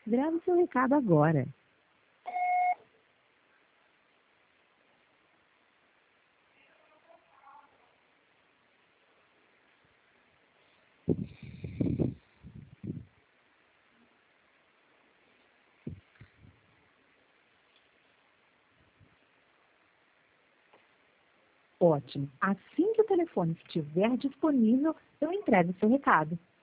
Grave seu recado agora. Ótimo. Assim que o telefone estiver disponível, eu entrego seu recado.